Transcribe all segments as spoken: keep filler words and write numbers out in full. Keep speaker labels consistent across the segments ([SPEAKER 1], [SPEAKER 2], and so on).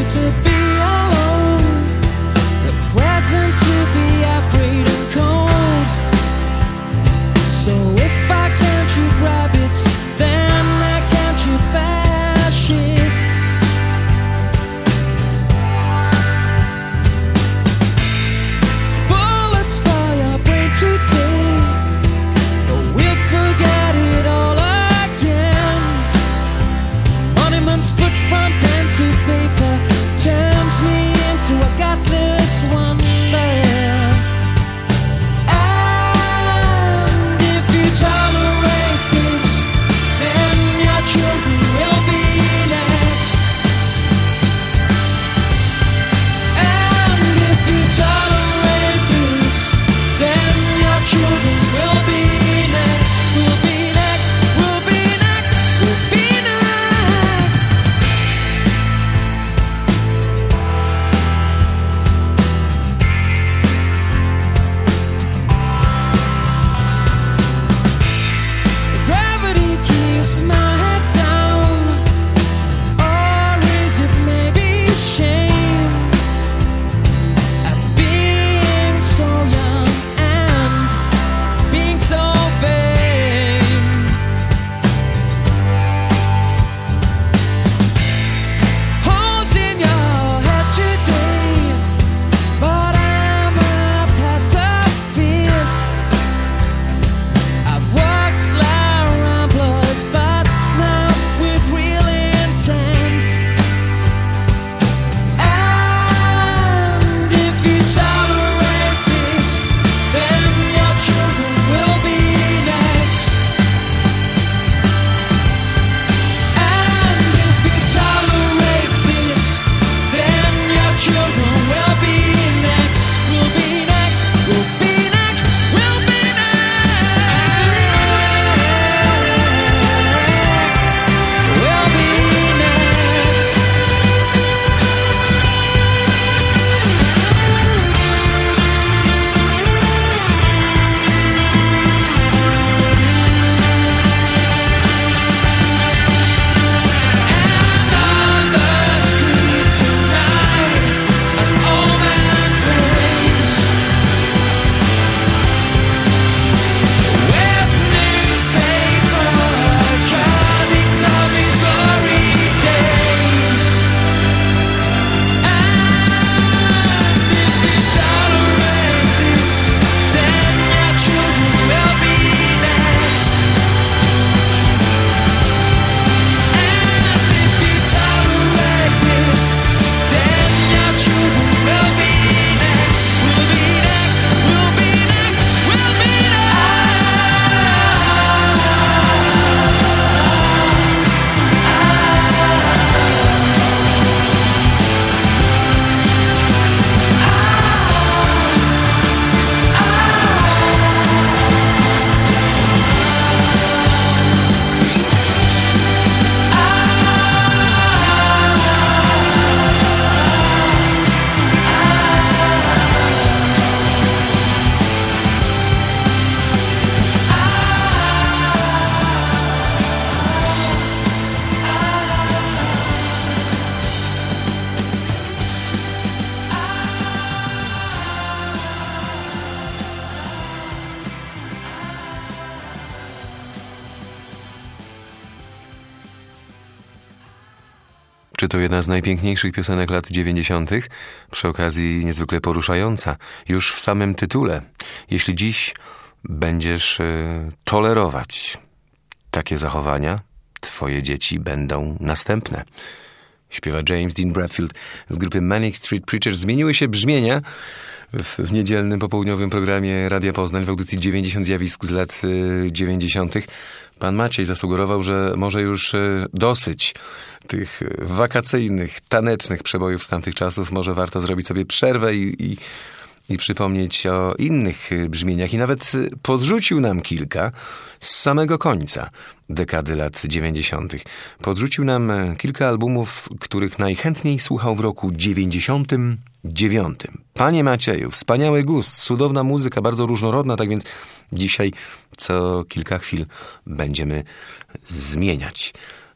[SPEAKER 1] Czy to jedna z najpiękniejszych piosenek lat dziewięćdziesiątych? Przy okazji niezwykle poruszająca. Już w samym tytule. Jeśli dziś będziesz y, tolerować takie zachowania, twoje dzieci będą następne. Śpiewa James Dean Bradfield z grupy Manic Street Preachers. Zmieniły się brzmienia w, w niedzielnym popołudniowym programie Radia Poznań w audycji dziewięćdziesiąt zjawisk z lat y, dziewięćdziesiątych. Pan Maciej zasugerował, że może już y, dosyć tych wakacyjnych, tanecznych przebojów z tamtych czasów. Może warto zrobić sobie przerwę i, i, i przypomnieć o innych brzmieniach. I nawet podrzucił nam kilka z samego końca dekady lat dziewięćdziesiątych. Podrzucił nam kilka albumów, których najchętniej słuchał w roku dziewięćdziesiątym dziewiątym. Panie Macieju, wspaniały gust, cudowna muzyka, bardzo różnorodna, tak więc dzisiaj co kilka chwil będziemy zmieniać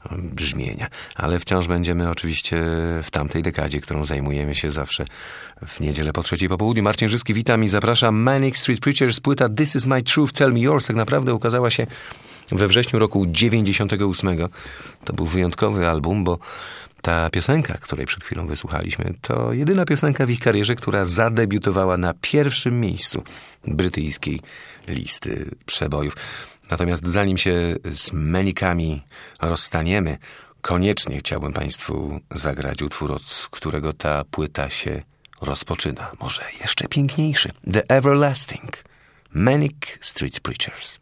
[SPEAKER 1] brzmienia. Ale wciąż będziemy oczywiście w tamtej dekadzie, którą zajmujemy się zawsze w niedzielę po trzeciej po południu. Marcin Żyski, witam i zapraszam. Manic Street Preachers, płyta This Is My Truth, Tell Me Yours, tak naprawdę ukazała się we wrześniu roku dziewięćdziesiątego ósmego. To był wyjątkowy album, bo ta piosenka, której przed chwilą wysłuchaliśmy, to jedyna piosenka w ich karierze, która zadebiutowała na pierwszym miejscu brytyjskiej listy przebojów. Natomiast zanim się z Manicami rozstaniemy, koniecznie chciałbym Państwu zagrać utwór, od którego ta płyta się rozpoczyna. Może jeszcze piękniejszy. The Everlasting. Manic Street Preachers.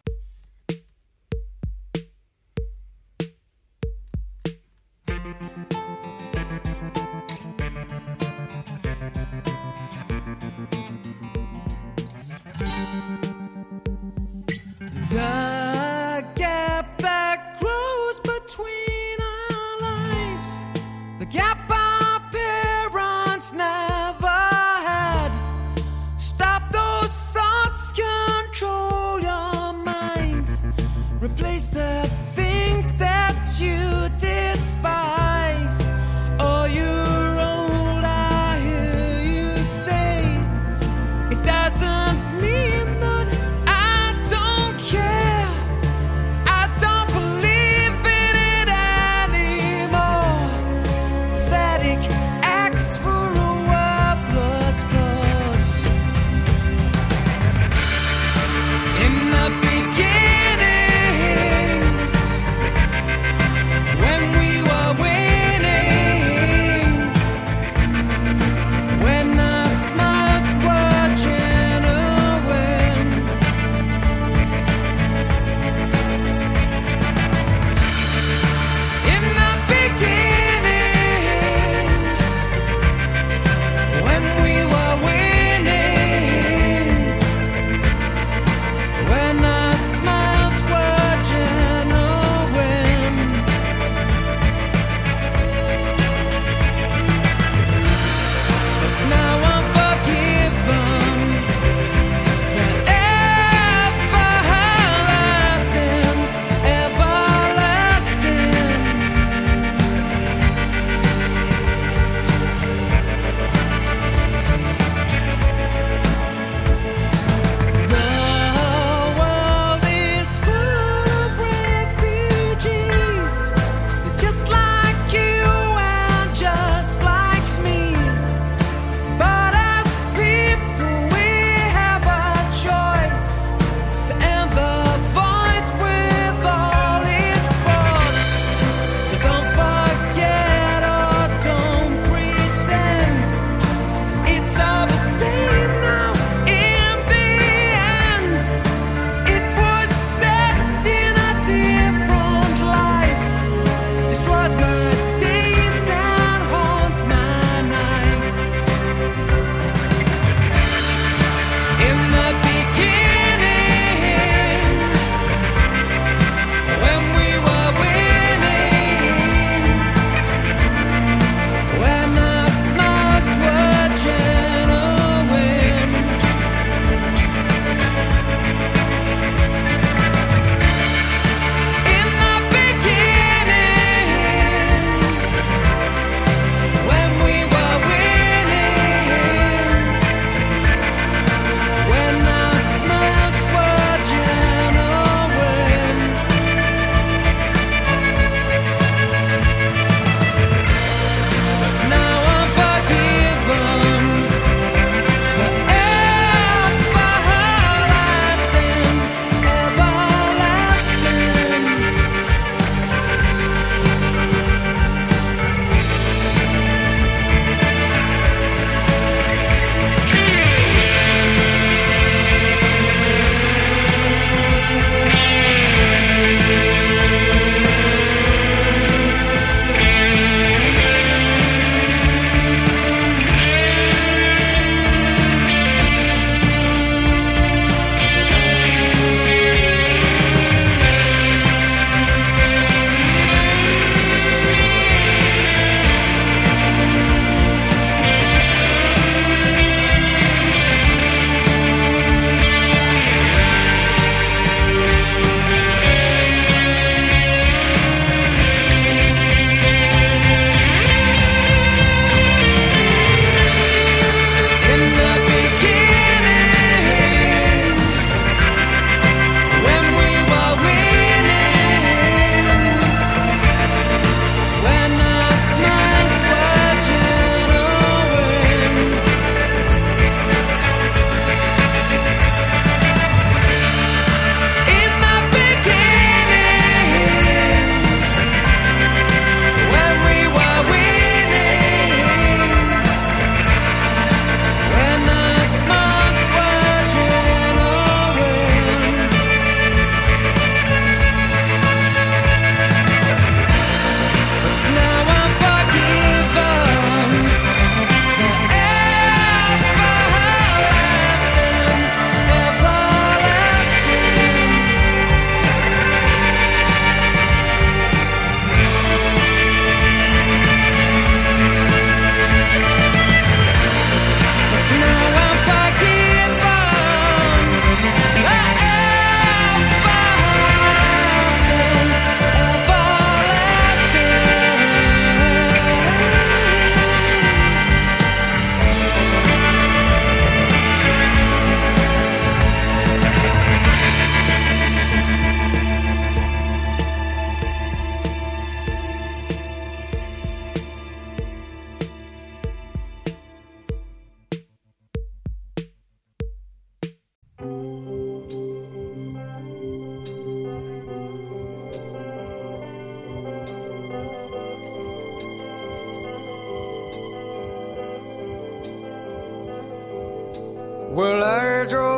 [SPEAKER 2] The gap that grows between our lives, the gap our parents never had. Stop those thoughts, control your mind. Replace the things that you despise. Oh, you're old, I hear you say. It doesn't mean that I don't care.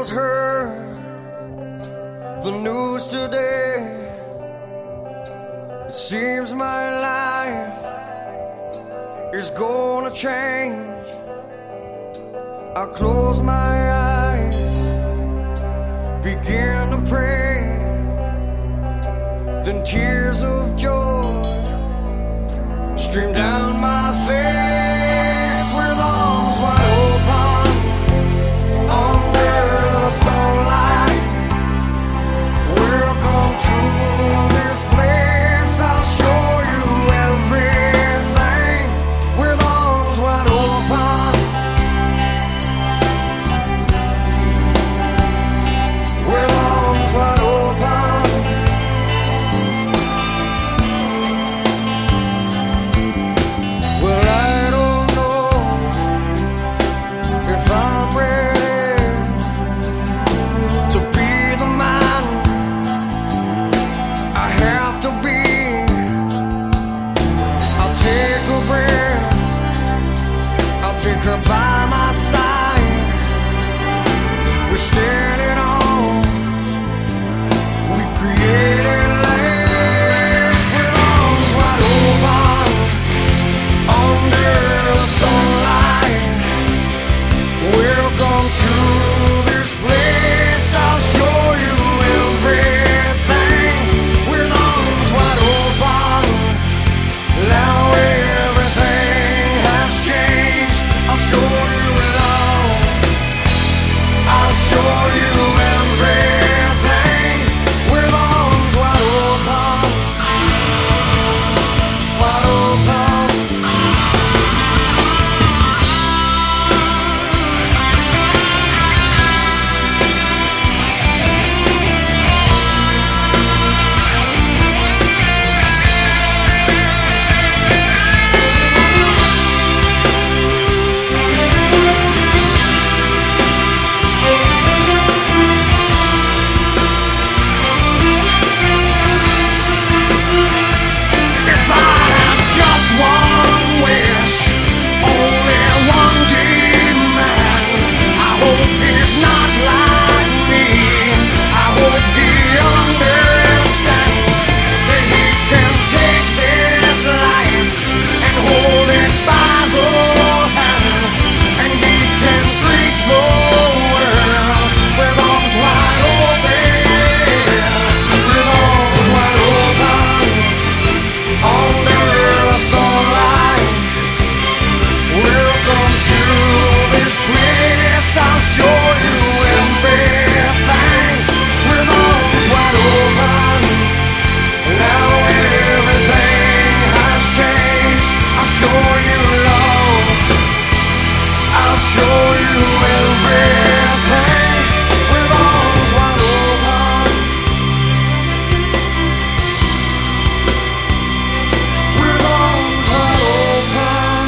[SPEAKER 3] just heard the news today. It seems my life is gonna change. I close my eyes, begin to pray, then tears of joy stream down my face with arms wide open under the sunlight. Welcome to this place, I'll show you everything with arms wide open. With arms wide open. Well, I don't know if I'm ready to be the man I have to be. I'll take a breath, I'll take her by my side. We're standing on, we created life with arms wide open under the sunlight. Welcome to this place, I'll show you everything with arms wide open. Now everything has changed, I'll show you love, I'll show you everything with arms wide open, wide open. If I had just one wish, only one demand, I hope he's not like me. I hope he understands that he can take this life and hold it by the hand, and he can greet the world with arms wide open, with arms wide open. Under the sunlight, welcome to this place, I'll show you everything with arms wide open. Now everything has changed, I'll show you love, I'll show you everything with arms wide open. With arms wide open.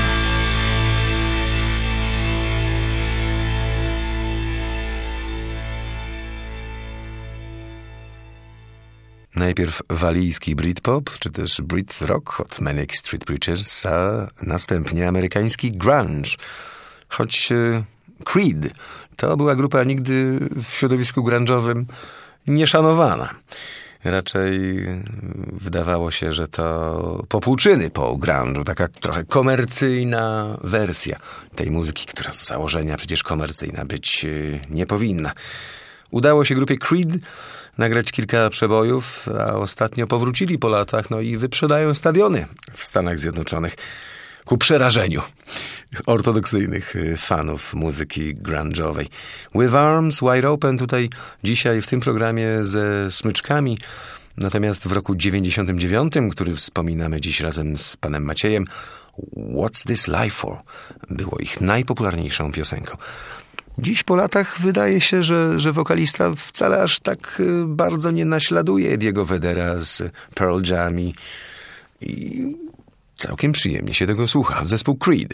[SPEAKER 1] Najpierw walijski Britpop, czy też Brit Rock od Manic Street Preachers, a następnie amerykański grunge. Choć e, Creed to była grupa nigdy w środowisku grunge'owym nieszanowana. Raczej wydawało się, że to popłuczyny po grunge'u, taka trochę komercyjna wersja tej muzyki, która z założenia przecież komercyjna być e, nie powinna. Udało się grupie Creed nagrać kilka przebojów, a ostatnio powrócili po latach, no i wyprzedają stadiony w Stanach Zjednoczonych ku przerażeniu ortodoksyjnych fanów muzyki grunge'owej. With Arms Wide Open tutaj dzisiaj w tym programie ze smyczkami, natomiast w roku dziewięćdziesiątym dziewiątym, który wspominamy dziś razem z panem Maciejem, What's This Life For? Było ich najpopularniejszą piosenką. Dziś po latach wydaje się, że, że wokalista wcale aż tak bardzo nie naśladuje Eddie'ego Vedera z Pearl Jam i, i całkiem przyjemnie się tego słucha. Zespół Creed.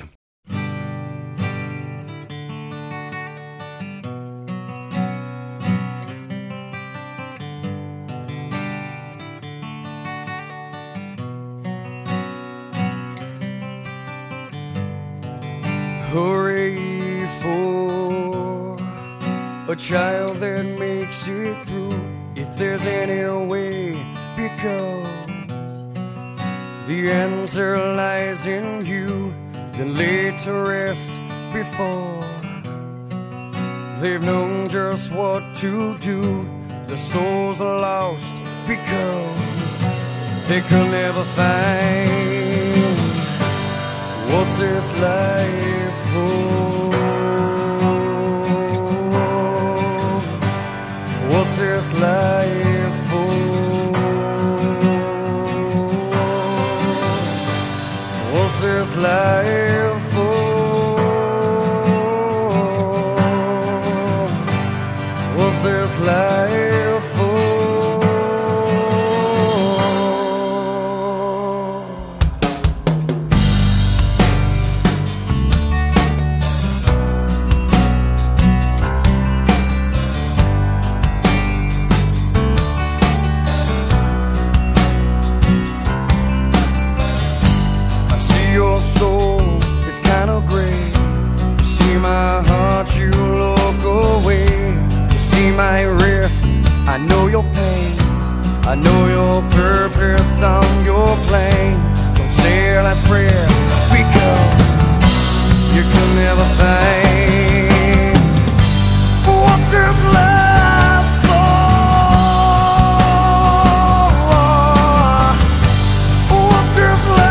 [SPEAKER 3] Hooray for a child that makes it through, if there's any way, because the answer lies in you, then laid to rest before they've known just what to do. Their souls are lost because they could never find what's this life for. What's this life for? What's this life for? What's this life for? My heart, you look away. You see my wrist, I know your pain. I know your purpose on your plane. Don't say your last prayer, because you can never find what this love for. What this love.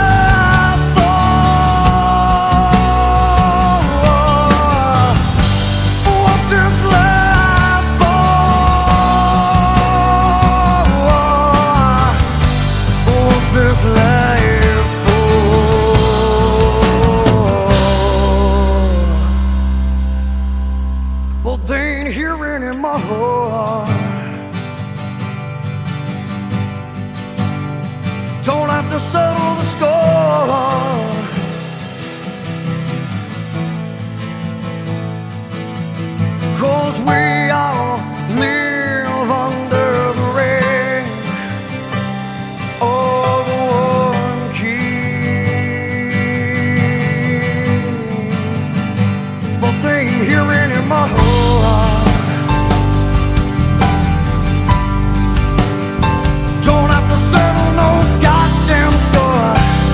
[SPEAKER 3] Don't have to settle the score, 'cause we all live under the rain of one king. But they ain't here anymore. Don't have to settle no goddamn score,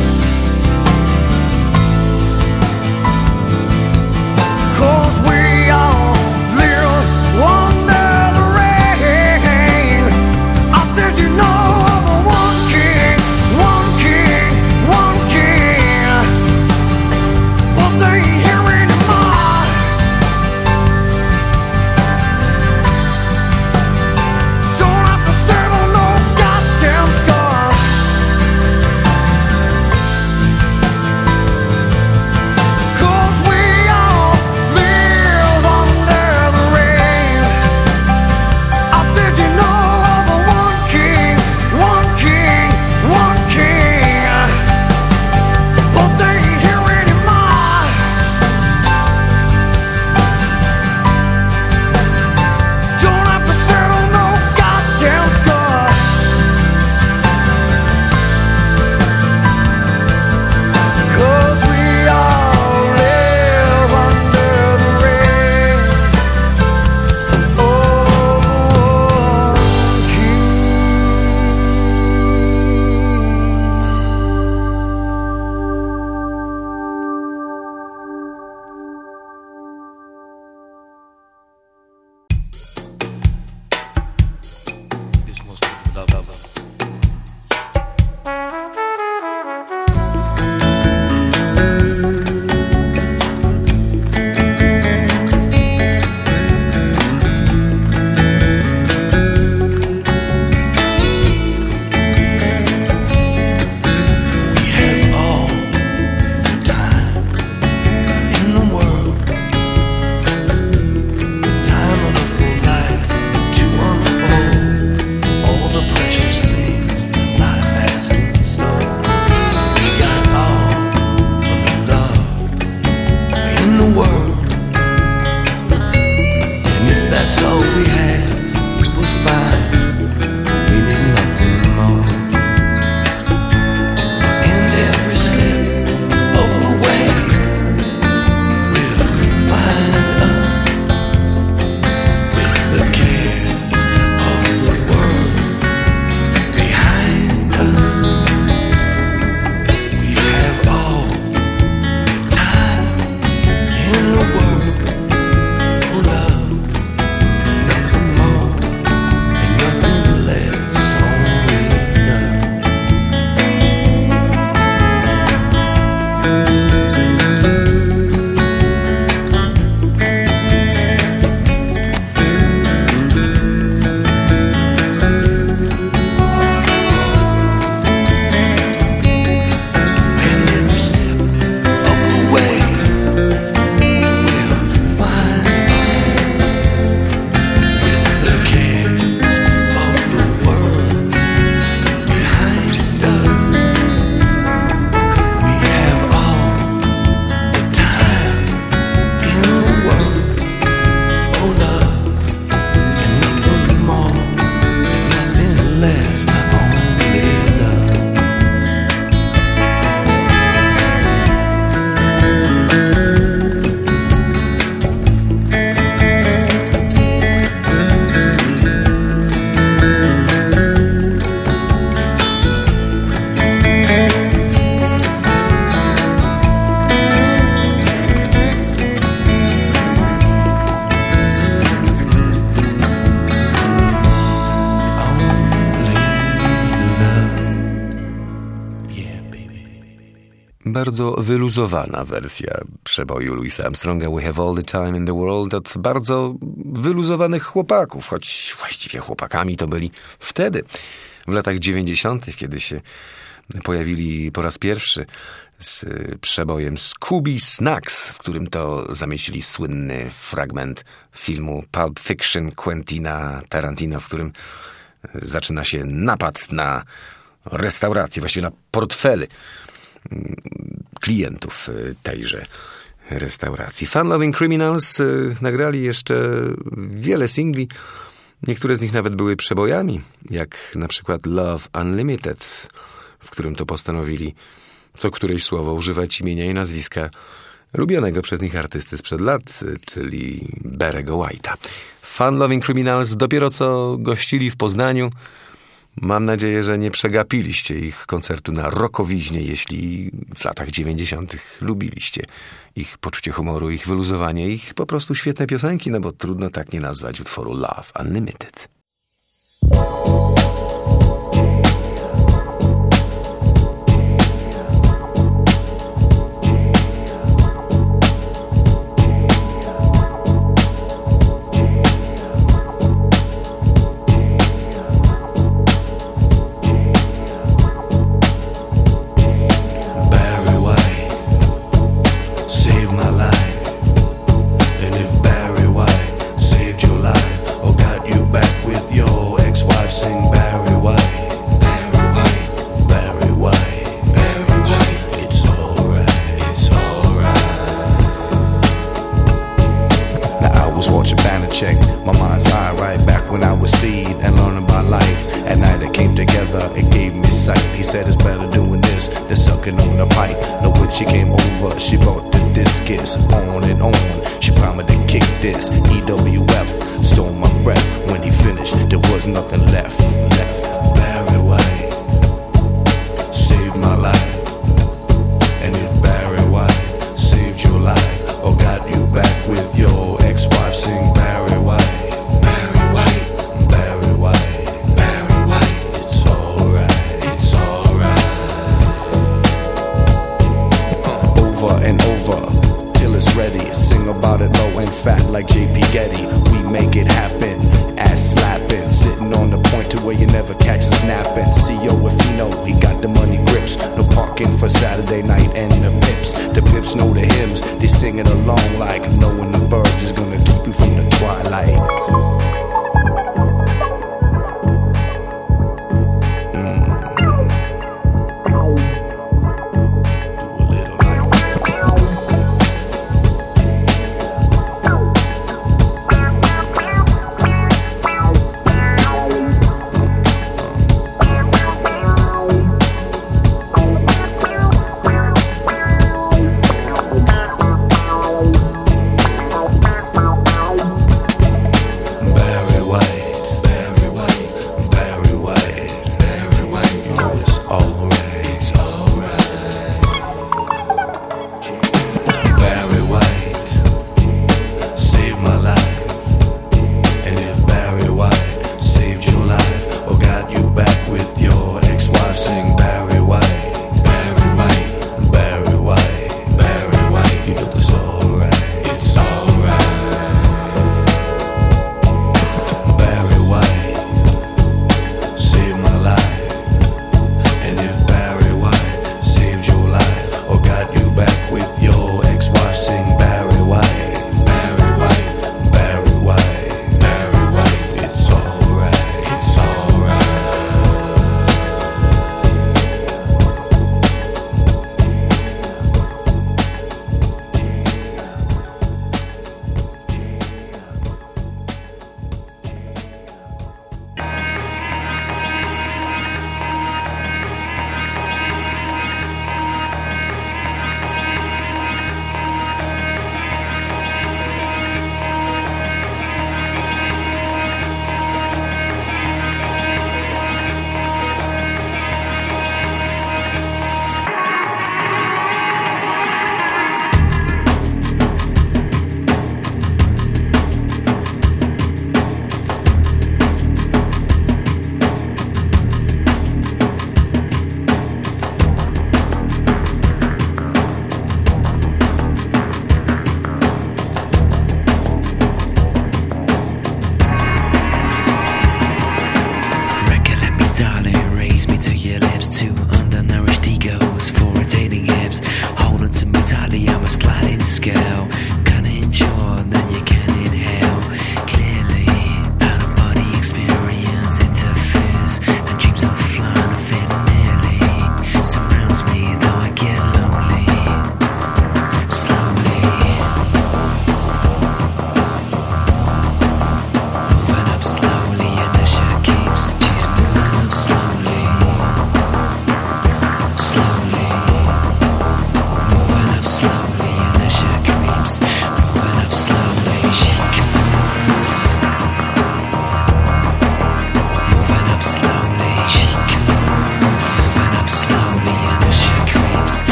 [SPEAKER 3] 'cause we all live under the rain. I said you know of a one king, one king, one king. But they ain't here anymore. Don't have to settle no goddamn score, 'cause we all live under the rain. I said you know of a one king, one king, one king. But they ain't here anymore. Don't have to settle no goddamn score, 'cause we all live under the rain of one king.
[SPEAKER 4] This one's for the lover. We have all the time in the world, the time of a full life to unfold all the precious unless only love.
[SPEAKER 1] Bardzo wyluzowana wersja przeboju Louisa Armstronga We Have All the Time in the World od bardzo wyluzowanych chłopaków, choć właściwie chłopakami to byli wtedy, w latach dziewięćdziesiątych, kiedy się pojawili po raz pierwszy z przebojem Scooby Snacks, w którym to zamieścili słynny fragment filmu Pulp Fiction Quentina Tarantino, w którym zaczyna się napad na restaurację, właściwie na portfele klientów tejże restauracji. Fun Loving Criminals nagrali jeszcze wiele singli. Niektóre z nich nawet były przebojami, jak na przykład Love Unlimited, w którym to postanowili co któreś słowo używać imienia i nazwiska lubionego przez nich artysty sprzed lat, czyli Barry'ego White'a. Fun Loving Criminals dopiero co gościli w Poznaniu. Mam nadzieję, że nie przegapiliście ich koncertu na Rockowiźnie, jeśli w latach dziewięćdziesiątych lubiliście ich poczucie humoru, ich wyluzowanie, ich po prostu świetne piosenki, no bo trudno tak nie nazwać utworu Love Unlimited.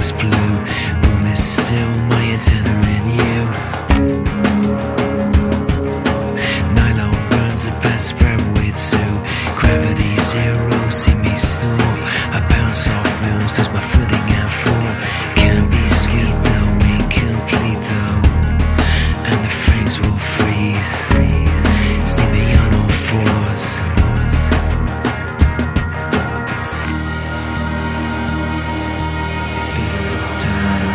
[SPEAKER 5] is blue. Room is still, my antenna in you. Nylon burns the best spread with two. Gravity zero, see me snore. I bounce off walls, lose my footing and fall. Can't be sweet though, incomplete though. And the frames will freeze. See me on all fours. It's been a long time.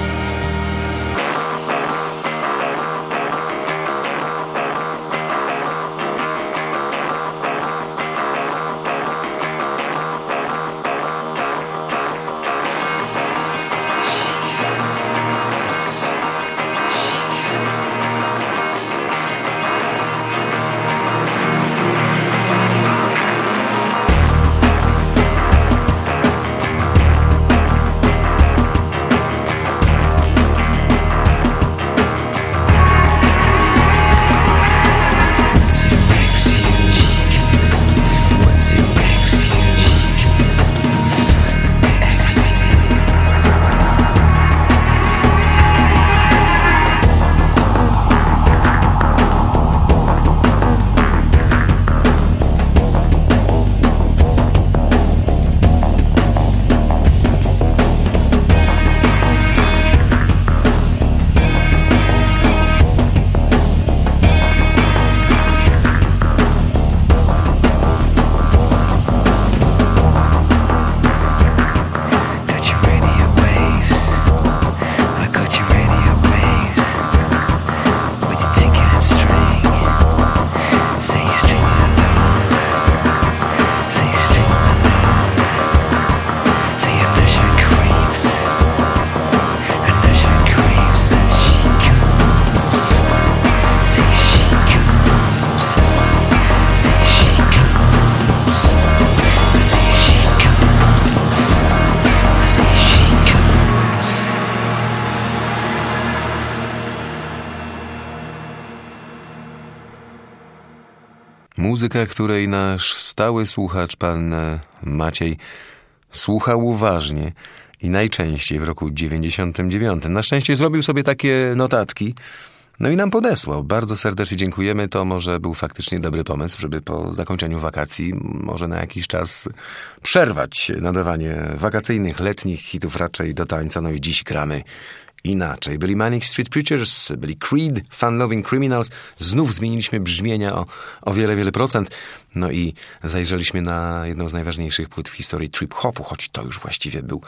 [SPEAKER 1] Muzyka, której nasz stały słuchacz, pan Maciej, słuchał uważnie i najczęściej w roku dziewięćdziesiątym dziewiątym. Na szczęście zrobił sobie takie notatki, no i nam podesłał. Bardzo serdecznie dziękujemy. To może był faktycznie dobry pomysł, żeby po zakończeniu wakacji może na jakiś czas przerwać nadawanie wakacyjnych, letnich hitów raczej do tańca. No i dziś gramy inaczej. Byli Manic Street Preachers, byli Creed, Fun Loving Criminals. Znów zmieniliśmy brzmienia o, o wiele, wiele procent. No i zajrzeliśmy na jedną z najważniejszych płyt w historii trip-hopu, choć to już właściwie był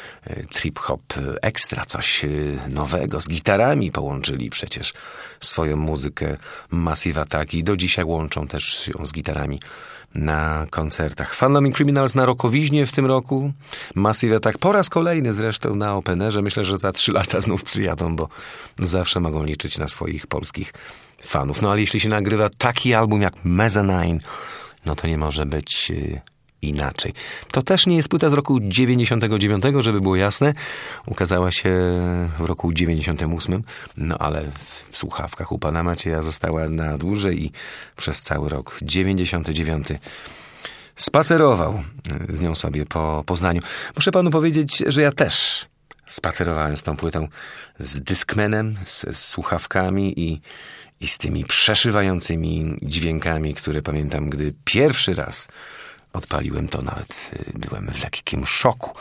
[SPEAKER 1] trip-hop ekstra, coś nowego. Z gitarami połączyli przecież swoją muzykę Massive Attack i do dzisiaj łączą też ją z gitarami na koncertach. Fun Loving Criminals na Rokowiźnie w tym roku. Massive Attack po raz kolejny zresztą na Openerze. Myślę, że za trzy lata znów przyjadą, bo zawsze mogą liczyć na swoich polskich fanów. No ale jeśli się nagrywa taki album jak Mezzanine, no to nie może być inaczej. To też nie jest płyta z roku dziewięćdziesiątego dziewiątego, żeby było jasne. Ukazała się w roku dziewięćdziesiątym ósmym, no ale w słuchawkach u pana Macieja została na dłużej i przez cały rok dziewięćdziesiąty dziewiąty spacerował z nią sobie po Poznaniu. Muszę panu powiedzieć, że ja też spacerowałem z tą płytą, z Discmanem, z, z słuchawkami i, i z tymi przeszywającymi dźwiękami, które pamiętam, gdy pierwszy raz odpaliłem to, nawet byłem w lekkim szoku.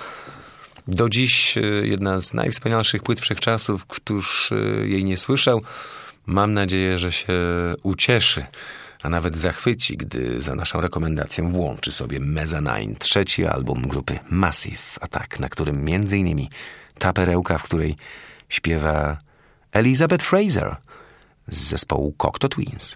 [SPEAKER 1] Do dziś jedna z najwspanialszych płyt wszechczasów. Któż jej nie słyszał, mam nadzieję, że się ucieszy, a nawet zachwyci, gdy za naszą rekomendacją włączy sobie Mezzanine, trzeci album grupy Massive Attack, na którym między innymi ta perełka, w której śpiewa Elizabeth Fraser z zespołu Cocteau Twins.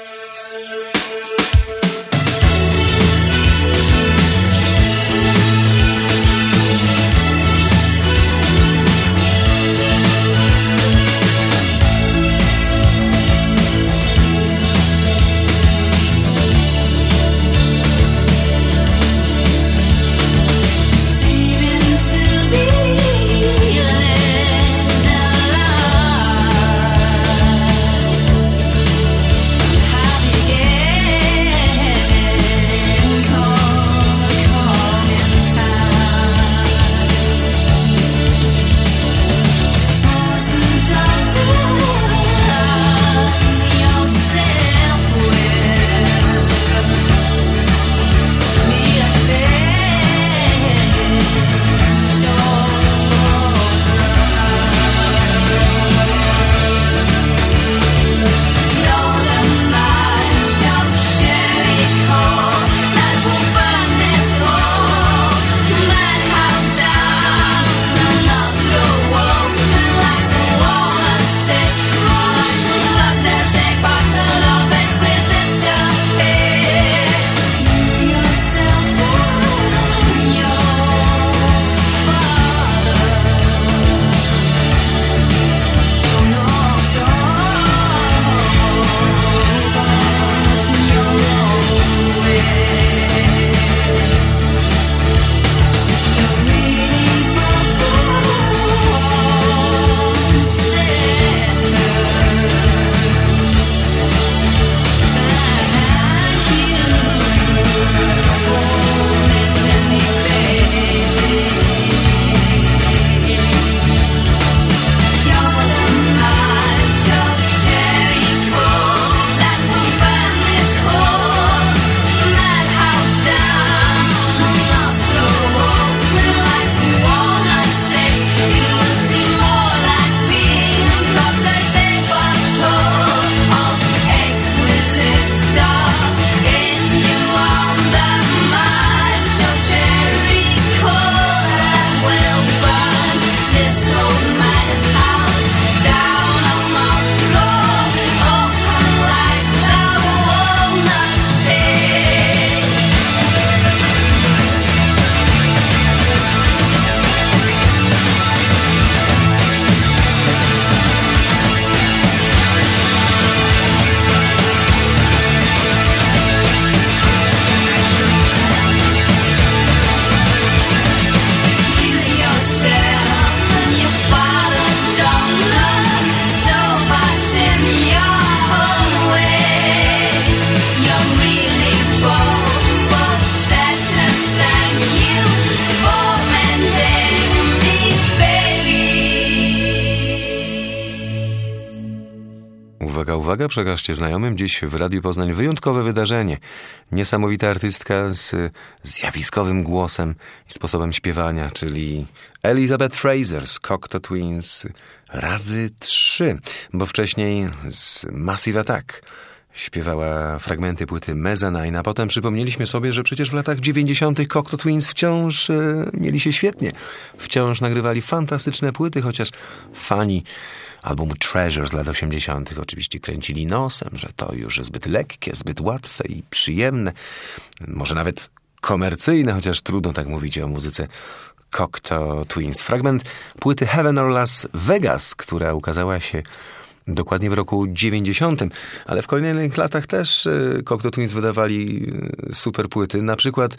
[SPEAKER 1] Uwaga, uwaga, przekażcie znajomym. Dziś w Radiu Poznań wyjątkowe wydarzenie. Niesamowita artystka z zjawiskowym głosem i sposobem śpiewania, czyli Elizabeth Fraser z Cocteau Twins razy trzy, bo wcześniej z Massive Attack śpiewała fragmenty płyty Mezzanine, a potem przypomnieliśmy sobie, że przecież w latach dziewięćdziesiątych Cocteau Twins wciąż e, mieli się świetnie. Wciąż nagrywali fantastyczne płyty, chociaż fani albumu Treasure z lat osiemdziesiątych oczywiście kręcili nosem, że to już zbyt lekkie, zbyt łatwe i przyjemne. Może nawet komercyjne, chociaż trudno tak mówić o muzyce Cocteau Twins. Fragment płyty Heaven or Las Vegas, która ukazała się dokładnie w roku dziewięćdziesiątym, ale w kolejnych latach też Cocteau Twins wydawali super płyty. Na przykład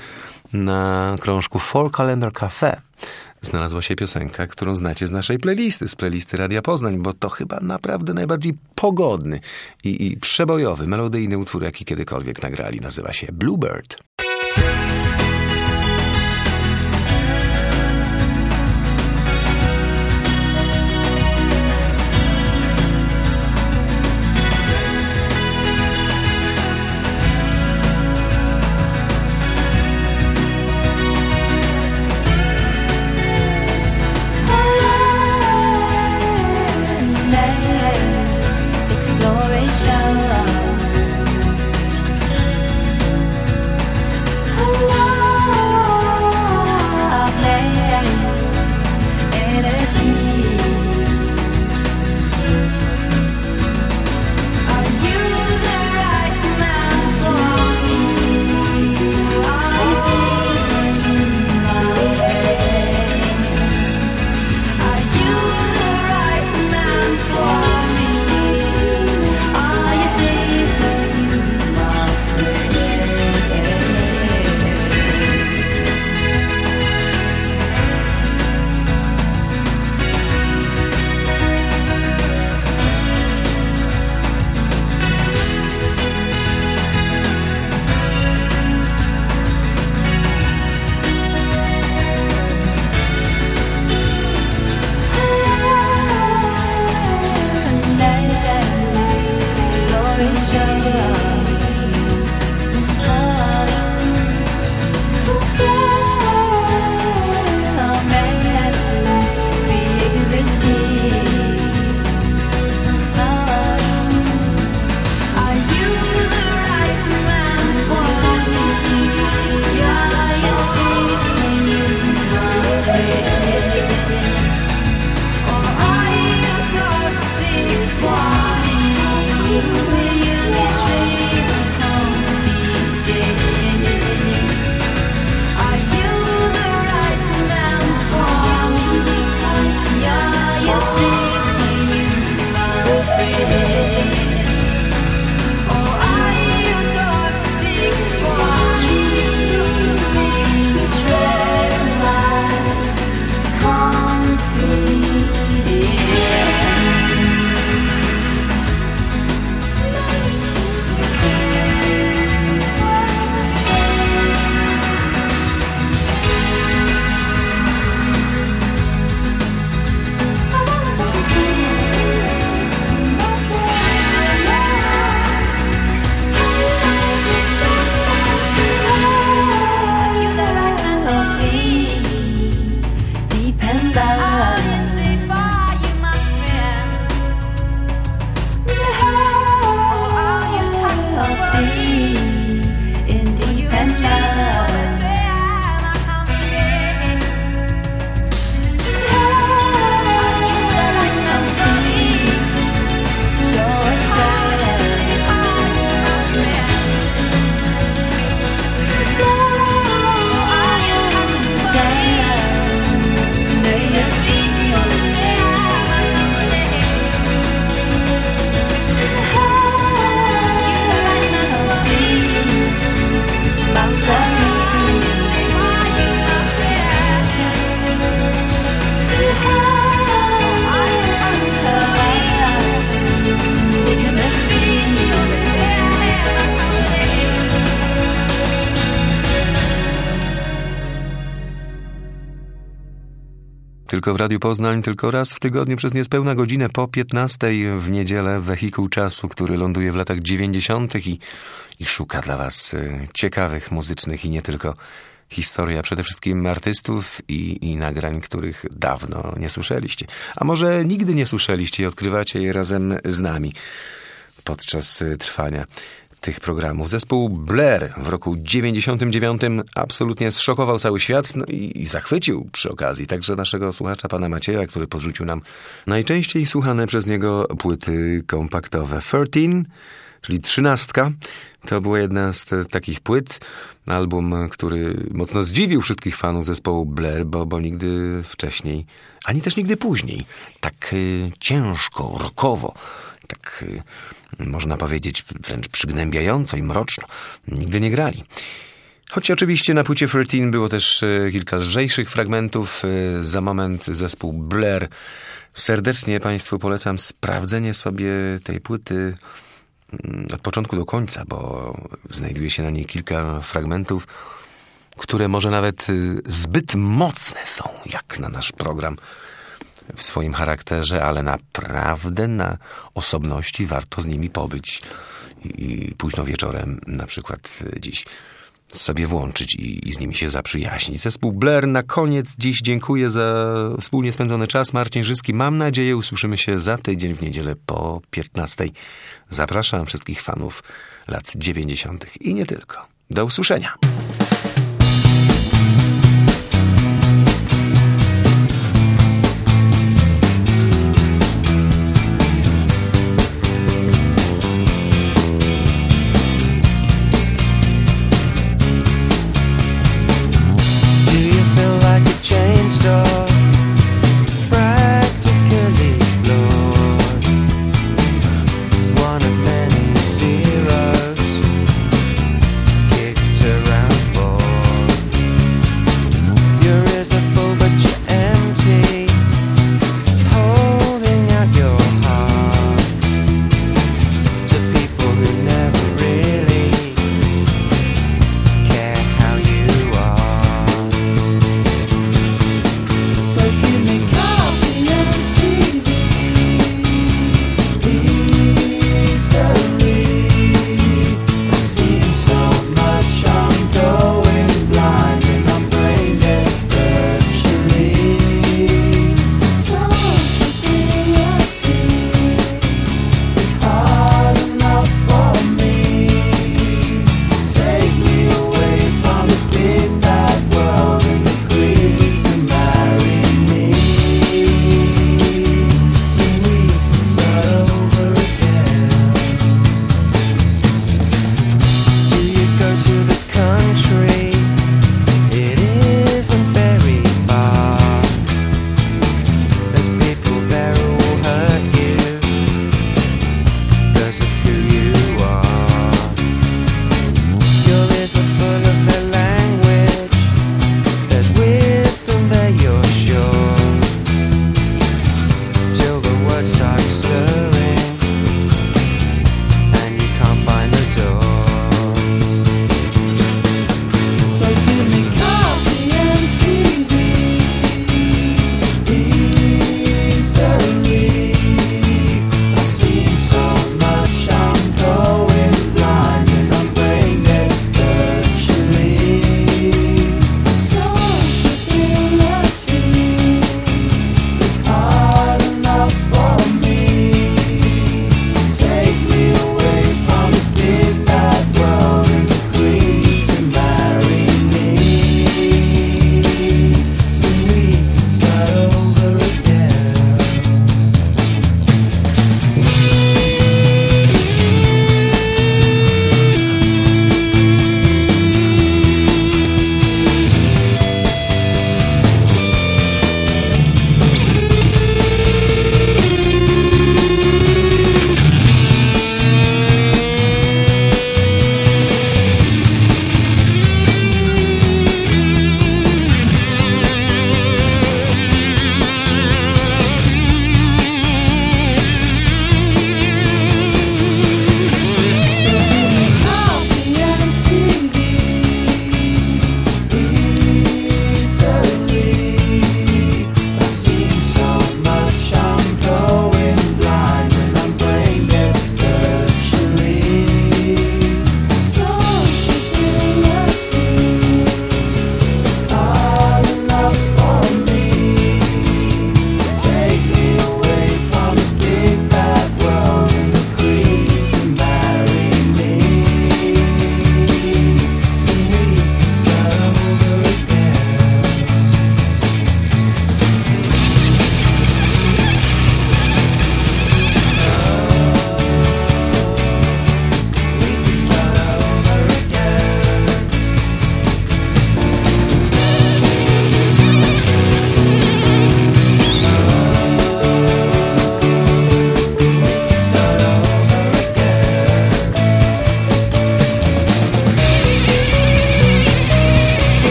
[SPEAKER 1] na krążku Four Calendar Cafe znalazła się piosenka, którą znacie z naszej playlisty, z playlisty Radia Poznań, bo to chyba naprawdę najbardziej pogodny i, i przebojowy, melodyjny utwór, jaki kiedykolwiek nagrali. Nazywa się Bluebird.
[SPEAKER 6] Exploration.
[SPEAKER 1] Tylko w Radiu Poznań, tylko raz w tygodniu przez niespełna godzinę po piętnastej w niedzielę wehikuł czasu, który ląduje w latach dziewięćdziesiątych i, i szuka dla was y, ciekawych, muzycznych i nie tylko historii, a przede wszystkim artystów i, i nagrań, których dawno nie słyszeliście. A może nigdy nie słyszeliście i odkrywacie je razem z nami podczas y, trwania tych programów. Zespół Blair w roku dziewięćdziesiątym dziewiątym absolutnie zszokował cały świat, no i, i zachwycił przy okazji także naszego słuchacza, pana Macieja, który podrzucił nam najczęściej słuchane przez niego płyty kompaktowe. trzynaście, czyli trzynastka, to była jedna z te, takich płyt, album, który mocno zdziwił wszystkich fanów zespołu Blair, bo, bo nigdy wcześniej, ani też nigdy później, tak y, ciężko, rockowo, tak y, można powiedzieć wręcz przygnębiająco i mroczno nigdy nie grali. Choć oczywiście na płycie trzynaście było też y, kilka lżejszych fragmentów. Y, za moment zespół Blair. Serdecznie Państwu polecam sprawdzenie sobie tej płyty y, od początku do końca, bo znajduje się na niej kilka fragmentów, które może nawet y, zbyt mocne są, jak na nasz program w swoim charakterze, ale naprawdę na osobności warto z nimi pobyć i późno wieczorem, na przykład dziś, sobie włączyć i, i z nimi się zaprzyjaźnić. Zespół Blair na koniec dziś dziękuję za wspólnie spędzony czas. Marcin Żyski. Mam nadzieję, usłyszymy się za tydzień w niedzielę po piętnastej. Zapraszam wszystkich fanów lat dziewięćdziesiątych i nie tylko. Do usłyszenia.